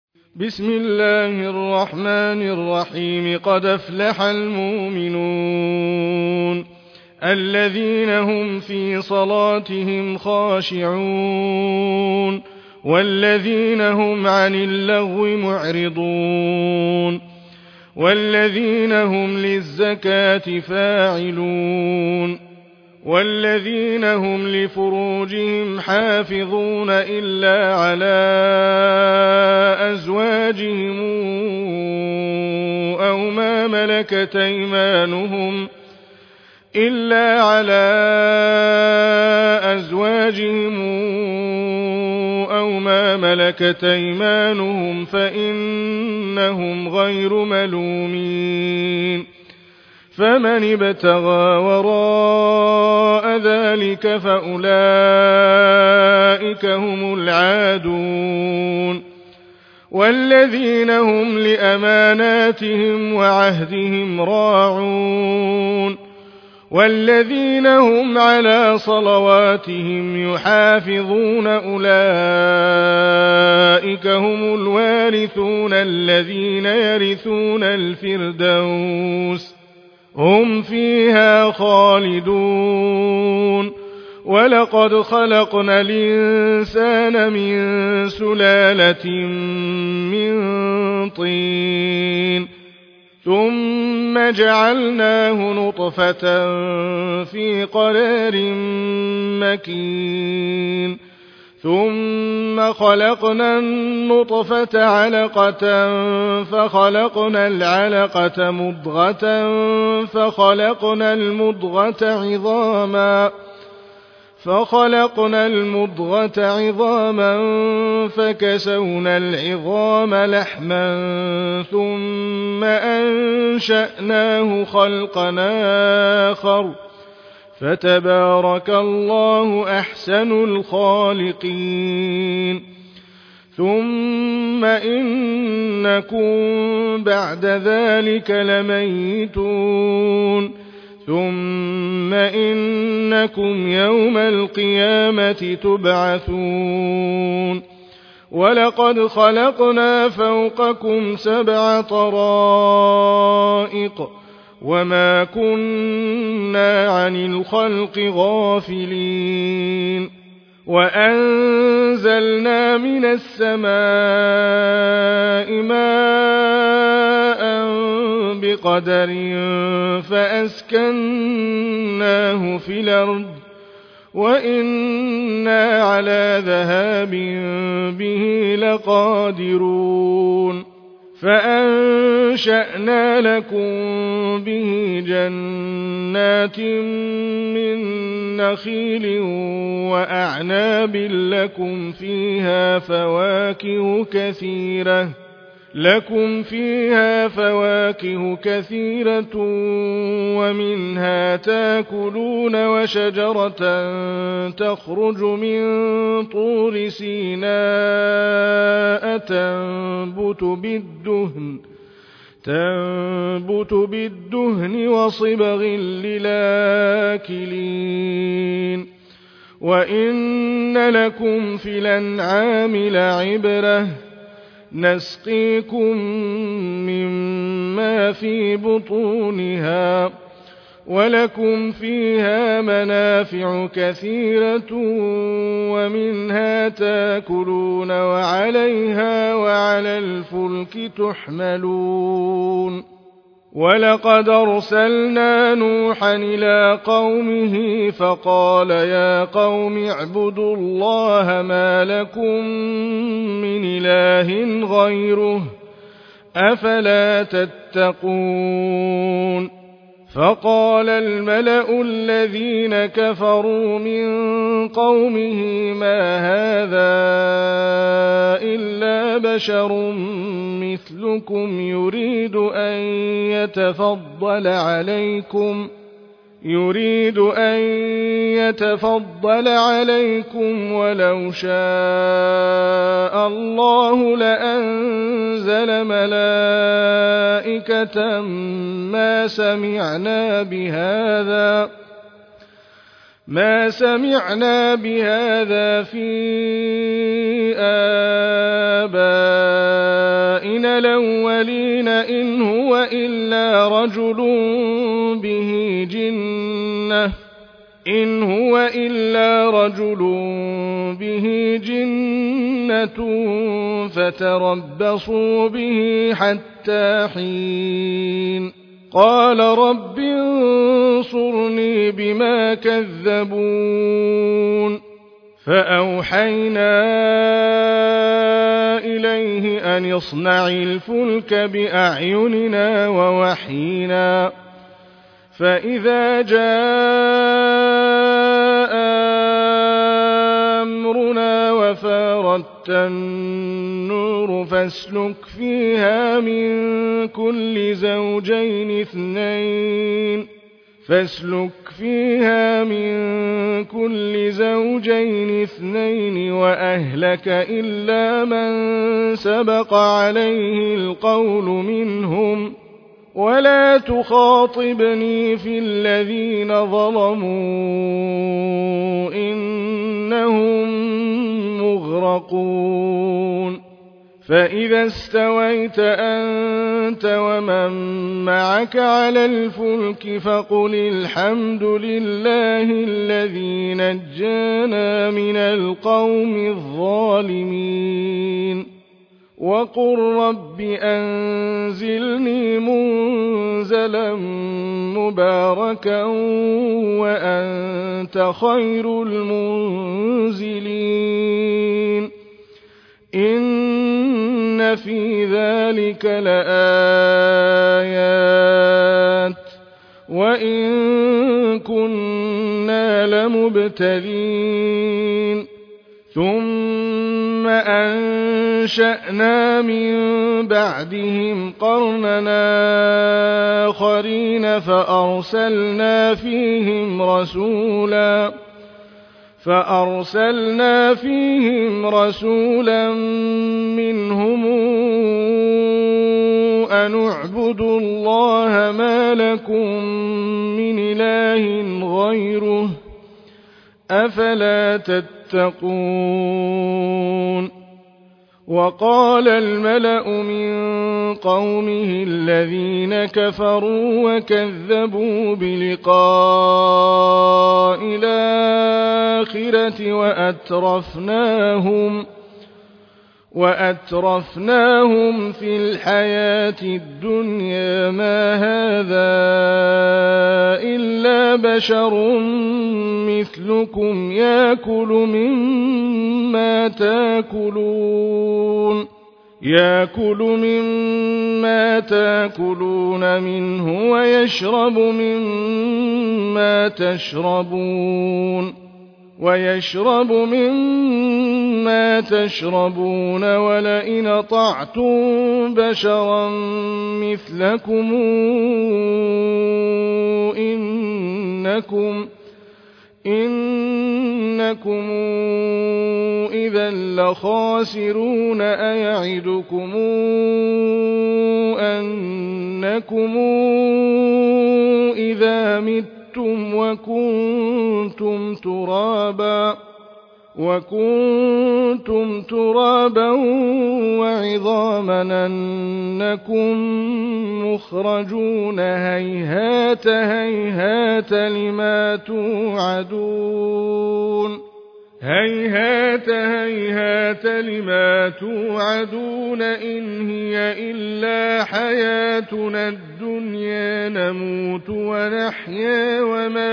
بسم الله الرحمن الرحيم. قد أفلح المؤمنون الذين هم في صلاتهم خاشعون والذين هم عن اللغو معرضون والذين هم للزكاة فاعلون والذين هم لفروجهم حافظون إلا على أزواجهم أو ما ملكت أيمانهم فإنهم غير ملومين. فمن ابتغى وراء ذلك فأولئك هم العادون. والذين هم لأماناتهم وعهدهم راعون والذين هم على صلواتهم يحافظون أولئك هم الوارثون الذين يرثون الفردوس هم فيها خالدون. ولقد خلقنا الإنسان من سلالة من طين ثم جعلناه نطفة في قرار مكين ثم خلقنا النطفة علقة فخلقنا العلقة مضغة فخلقنا المضغة عظاما فكسونا العظام لحما ثم أنشأناه خلقا آخر فتبارك الله أحسن الخالقين. ثم إنكم بعد ذلك لميتون ثم إنكم يوم القيامة تبعثون. ولقد خلقنا فوقكم 7 طرائق وما كنا عن الخلق غافلين. وأنزلنا من السماء ماء بقدر فأسكناه في الأرض وإنا على ذهاب به لقادرون. فأنشأنا لكم به جنات من نخيل وأعناب لكم فيها فواكه كثيرة ومنها تاكلون وشجرة تخرج من طور سيناء تنبت بالدهن وصبغ للآكلين. وإن لكم في الأنعام لعبرة نسقيكم مما في بطونها ولكم فيها منافع كثيرة ومنها تاكلون وعليها وعلى الفلك تحملون. ولقد أرسلنا نوحا إلى قومه فقال يا قوم اعبدوا الله ما لكم من إله غيره أفلا تتقون. فقال الملأ الذين كفروا من قومه ما هذا إلا بشر مثلكم يريد أن يتفضل عليكم ولو شاء الله لأنزل ملائكة ما سمعنا بهذا في آبائنا الْمَدَائِنَ الْأَوَّلِينَ إِنْ هُوَ إِلَّا رَجُلٌ بِهِ جِنَّةٌ فَتَرَبَّصُوا بِهِ حَتَّىٰ حِينٍ قَالَ رَبِّ انصُرْنِي بِمَا كَذَّبُونِ فَأَوْحَيْنَا إِلَيْهِ أَنِ اصْنَعِ الْفُلْكَ بِأَعْيُنِنَا وَوَحْيِنَا فَإِذَا جَاءَ أَمْرُنَا وَفَارَتِ النُّورُ فَاسْلُكْ فِيهَا مِن كُلِّ زَوْجَيْنِ اثْنَيْنِ وَأَهْلَكَ إِلَّا مَن سَبَقَ عَلَيْهِ الْقَوْلُ مِنْهُمْ وَلَا تُخَاطِبْنِي فِي الَّذِينَ ظَلَمُوا إِنَّهُم مُّغْرَقُونَ فَإِذَا استويت أنت ومن معك على الفلك فقل الحمد لله الذي نجانا من القوم الظالمين وقل رب أنزلني منزلا مباركا وأنت خير المنزلين إن في ذلك لآيات وإن كنا لمبتلين ثم أنشأنا من بعدهم قرننا آخرين فأرسلنا فيهم رسولا منهم أن اعبدوا الله ما لكم من إله غيره أفلا تتقون وقال الملأ من قومه الذين كفروا وكذبوا بلقاء الآخرة وأترفناهم في الحياة الدنيا ما هذا إلا بشر مثلكم يأكل مما تأكلون منه ويشرب مما تشربون ولئن أطعتم بشرا مثلكم إنكم إذا لخاسرون أيعدكم أنكم إذا متم وكنتم ترابا وعظاما أنكم مخرجون هيهات هيهات لما توعدون إن هي إلا حياتنا الدنيا نموت ونحيا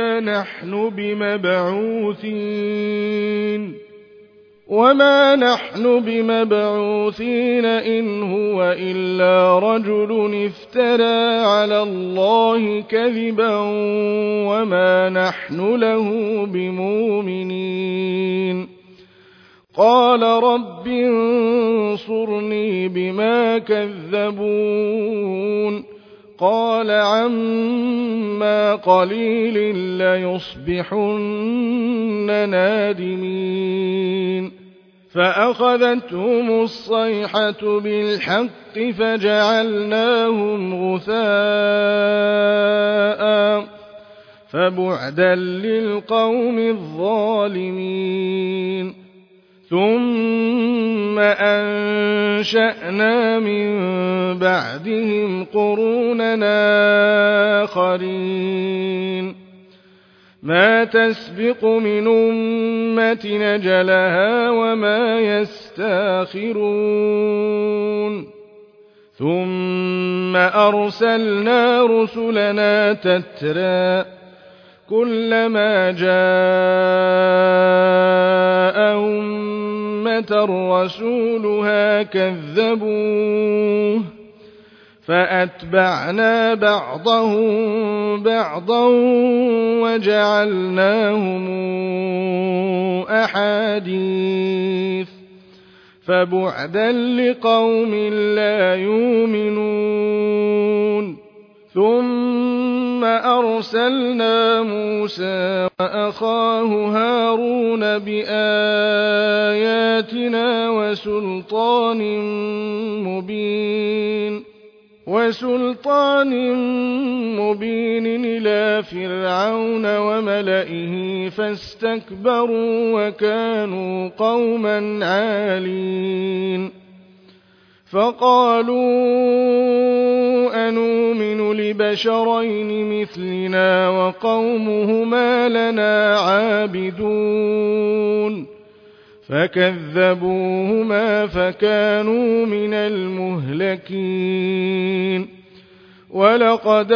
وما نحن بمبعوثين إن هو إلا رجل افترى على الله كذبا وما نحن له بمؤمنين قال رب انصرني بما كذبون قال عما قليل ليصبحن نادمين فأخذتهم الصيحة بالحق فجعلناهم غثاء فبعدا للقوم الظالمين ثم أنشأنا من بعدهم قروننا آخرين ما تسبق من أمة أجلها وما يستاخرون ثم أرسلنا رسلنا تترى كلما جاء أمة رسولها كذبوه فأتبعنا بعضهم بعضا وجعلناهم أحاديث فبعدا لقوم لا يؤمنون ثم أرسلنا موسى وأخاه هارون بآياتنا وسلطان مبين إلى فرعون وملئه فاستكبروا وكانوا قوما عالين فقالوا أنؤمن لبشرين مثلنا وقومهما لنا عابدون فكذبوهما فكانوا من المهلكين ولقد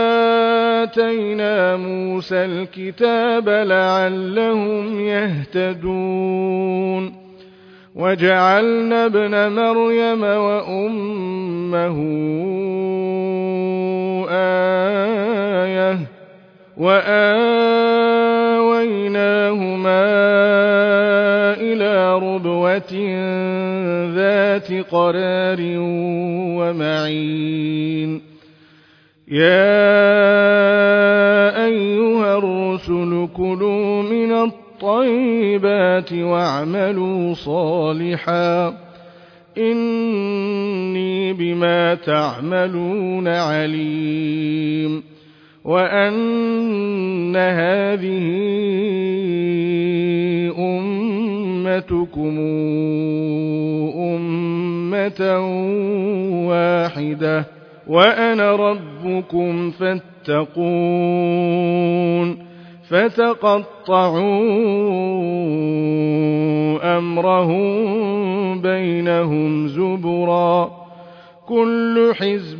آتينا موسى الكتاب لعلهم يهتدون وجعلنا ابن مريم وأمه آية وآويناهما إلى ربوة ذات قرار ومعين يا أيها الرسل كلوا من الطيبات واعملوا صالحا إني بما تعملون عليم وأن هذه أمتكم أمة واحدة وأنا ربكم فاتقون فتقطعوا أمرهم بينهم زبرا كل حزب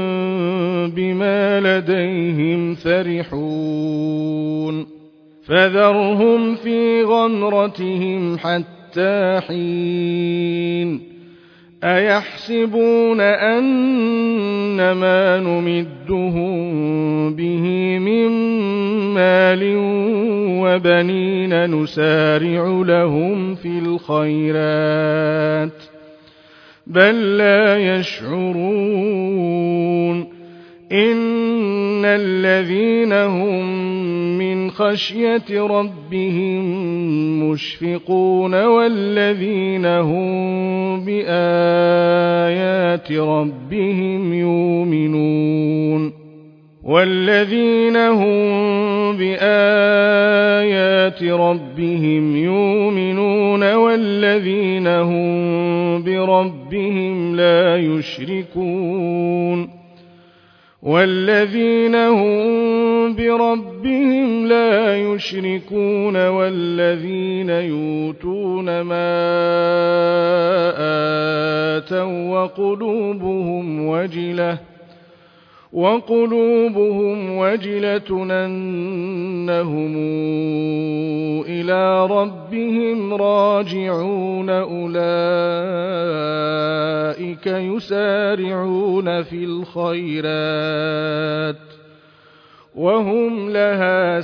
بما لديهم فرحون فذرهم في غمرتهم حتى حين أيحسبون أن ما نمدهم به من مال وبنين نسارع لهم في الخيرات بل لا يشعرون إن الذين هم من خشية ربهم مشفقون والذين هم بآيات ربهم يؤمنون والذين هم بآيات ربهم يؤمنون والذين هم بربهم لا يشركون والذين يؤتون ما آتوا وقلوبهم وجلة أنهم إلى ربهم راجعون أولئك يسارعون في الخيرات وهم لها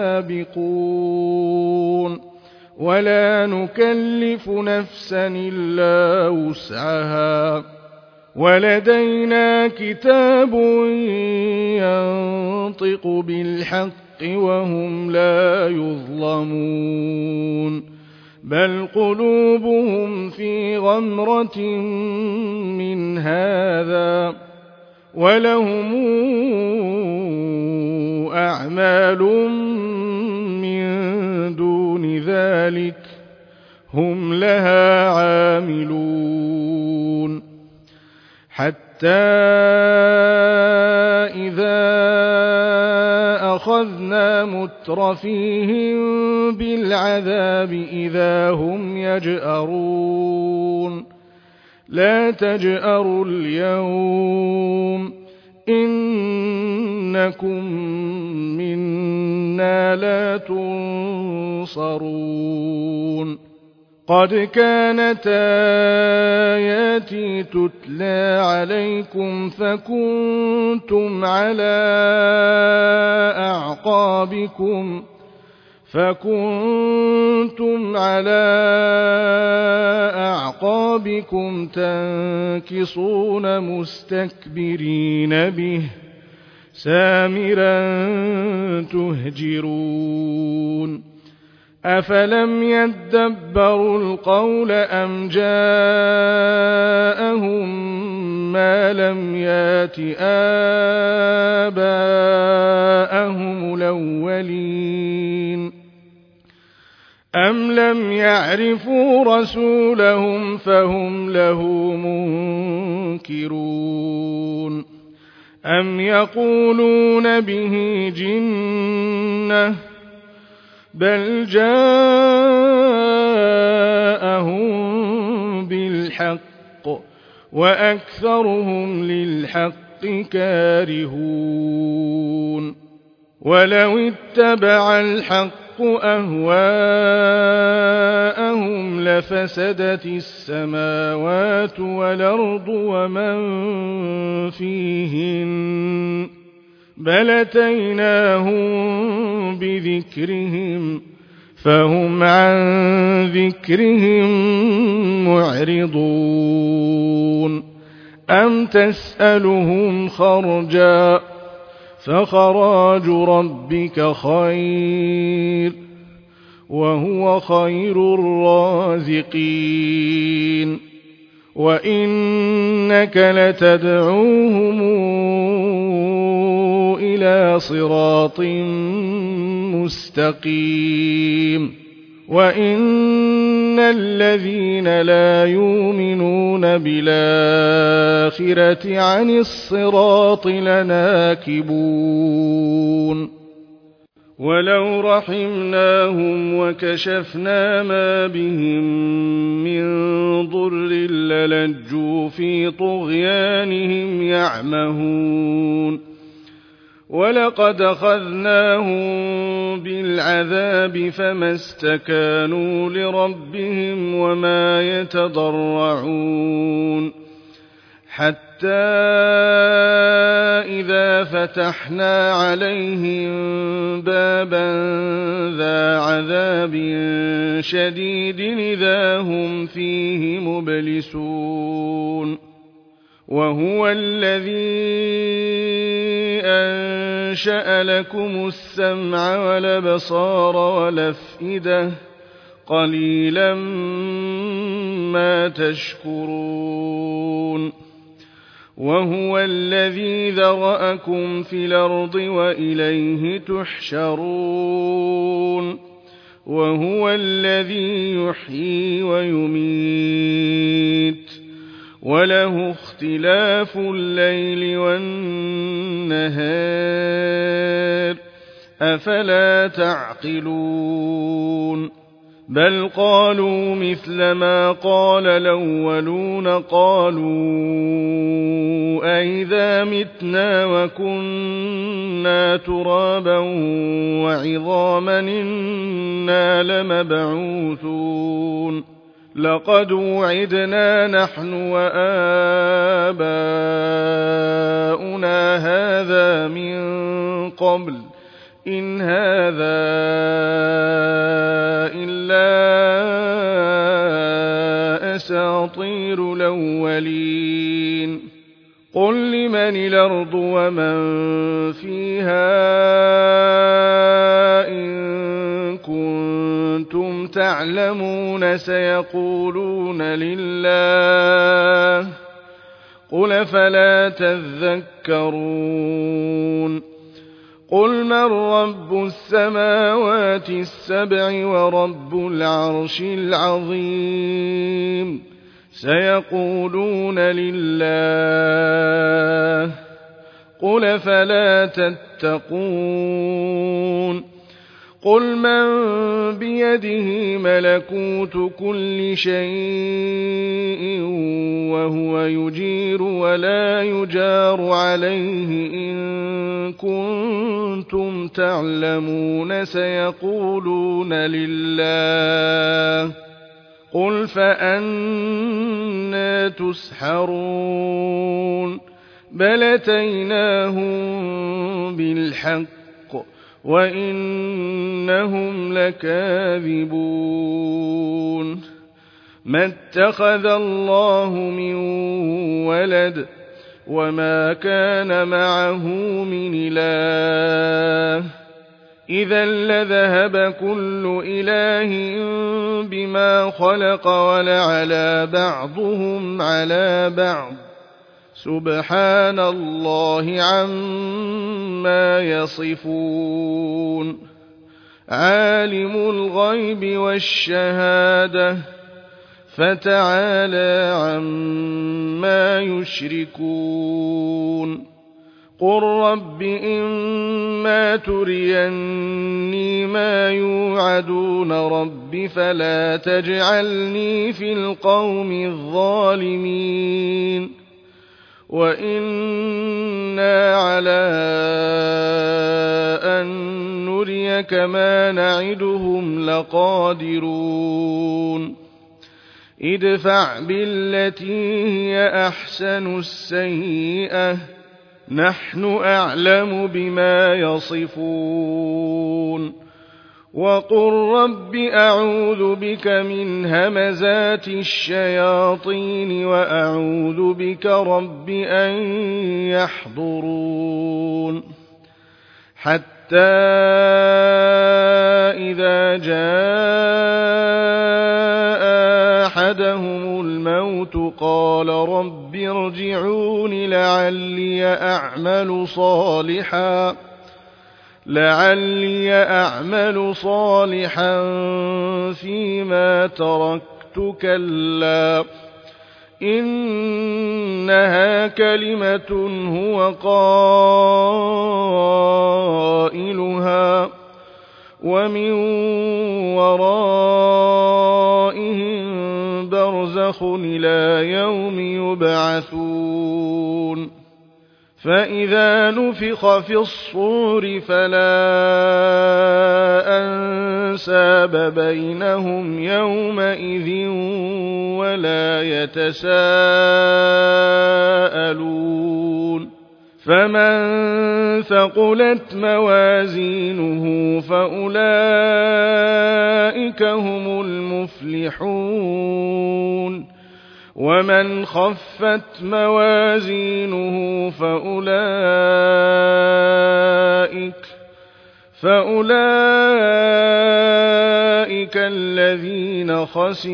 سابقون ولا نكلف نفسا إلا وسعها ولدينا كتاب ينطق بالحق وهم لا يظلمون بل قلوبهم في غمرة من هذا ولهم أعمال من دون ذلك هم لها عاملون حتى إذا أخذنا مترفيهم بالعذاب إذا هم يجأرون لا تجأروا اليوم إنكم منا لا تنصرون قد كانت آياتي تتلى عليكم فكنتم على أعقابكم تنكصون مستكبرين به سامرا تهجرون أفلم يدبروا القول أم جاءهم ما لم يات آباءهم الأولين أم لم يعرفوا رسولهم فهم له منكرون أم يقولون به جنة بل جاءهم بالحق وأكثرهم للحق كارهون ولو اتبع الحق أهواءهم لفسدت السماوات والأرض ومن فيهن بل أتيناهم بذكرهم فهم عن ذكرهم معرضون أم تسألهم خرجا فخراج ربك خير وهو خير الرازقين وإنك لتدعوهم إلى صراط مستقيم وإن الذين لا يؤمنون بالآخرة عن الصراط لناكبون ولو رحمناهم وكشفنا ما بهم من ضر للجوا في طغيانهم يعمهون ولقد أخذناهم بالعذاب فما استكانوا لربهم وما يتضرعون حتى إذا فتحنا عليهم بابا ذا عذاب شديد إذا هم فيه مبلسون وهو الذي أنشأ لكم السمع والأبصار والأفئدة قليلا ما تشكرون وهو الذي ذرأكم في الأرض وإليه تحشرون وهو الذي يحيي ويميت وله اختلاف الليل والنهار أفلا تعقلون بل قالوا مثل ما قال الأولون قالوا أئذا متنا وكنا ترابا وعظاما إنا لمبعوثون لقد وعدنا نحن وآباؤنا هذا من قبل إن هذا إلا أساطير الأولين قل لمن الأرض ومن فيها إن كنتم تعلمون سيقولون لله قل فلا تذكرون قل من رب السماوات السبع ورب العرش العظيم سيقولون لله قل فلا تتقون قل من بيده ملكوت كل شيء وهو يجير ولا يجار عليه إن كنتم تعلمون سيقولون لله قل فأنى تسحرون بل أتيناهم بالحق وإنهم لكاذبون ما اتخذ الله من ولد وما كان معه من إله إذا لذهب كل إله بما خلق ولعلى بعضهم على بعض سبحان الله عما يصفون عالم الغيب والشهادة فتعالى عما يشركون قل رب إما تريني ما يوعدون رب فلا تجعلني في القوم الظالمين وإنا على أن نريك ما نعدهم لقادرون ادفع بالتي هي أحسن السيئة نحن أعلم بما يصفون وقل رب أعوذ بك من همزات الشياطين وأعوذ بك رب أن يحضرون حتى إذا جاء أحدهم الموت قال رب ارجعون لعلي أعمل صالحا فيما تركت كلا إنها كلمة هو قائلها ومن ورائهم برزخ إلى يوم يبعثون فإذا نفخ في الصور فلا أنساب بينهم يومئذ ولا يتساءلون فمن ثقلت موازينه فأولئك هم المفلحون ومن خفت موازينه فأولئك الذين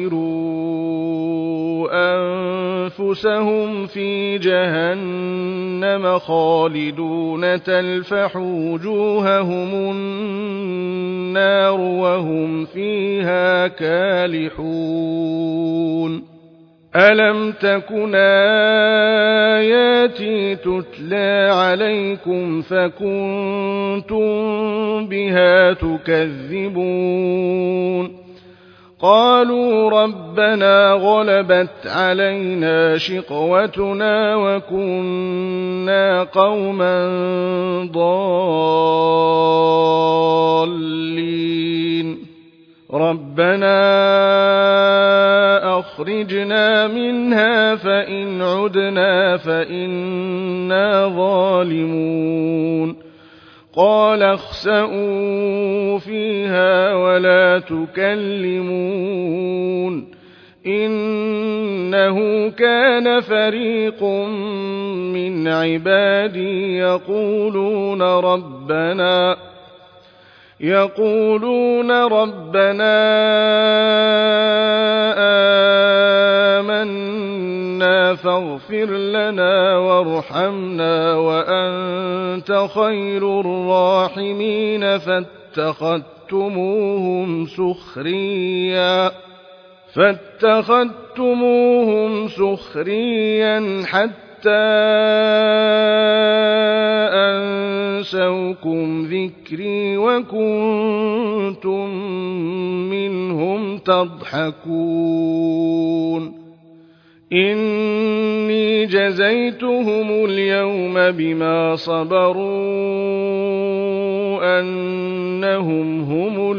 خسروا أنفسهم في جهنم خالدون تلفح وجوههم النار وهم فيها كالحون ألم تكن آياتي تتلى عليكم فكنتم بها تكذبون قالوا ربنا غلبت علينا شقوتنا وكنا قوما ضالين ربنا أخرجنا منها فإن عدنا فإنا ظالمون قال اخسئوا فيها ولا تكلمون إنه كان فريق من عبادي يقولون ربنا آمنا ربنا فاغفر لنا وارحمنا وأنت خير الراحمين فاتخذتموهم سخريا حتى أنسوكم ذكري وكنتم منهم تضحكون إني جزيتهم اليوم بما صبروا أنهم هم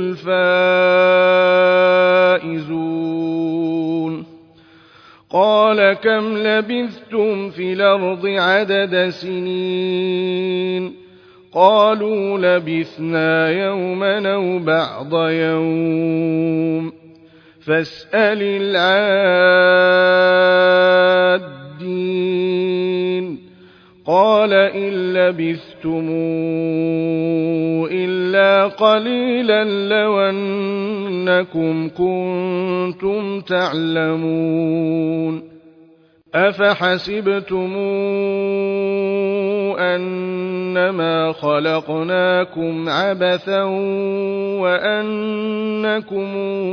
الفائزون قال كم لبثتم في الأرض عدد سنين قالوا لبثنا يوما أو بعض يوم فاسأل العادين قال إن لبثتم إلا قليلا لو أنكم كنتم تعلمون أفحسبتم أنما خلقناكم عبثا وأنكم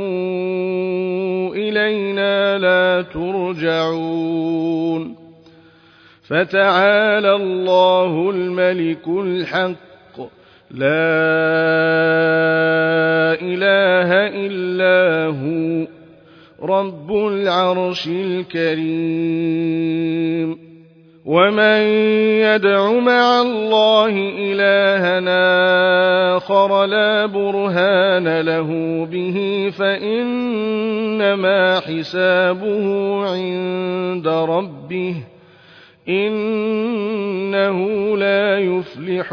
إلينا لا ترجعون فتعالى الله الملك الحق لا إله إلا هو رب العرش الكريم ومن يدع مع الله إلهنا آخر لا برهان له به فإنما حسابه عند ربه إنه لا يفلح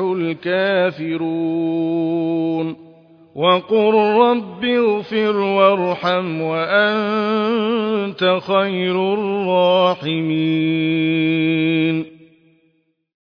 الكافرون وقل رب اغفر وارحم وأنت خير الراحمين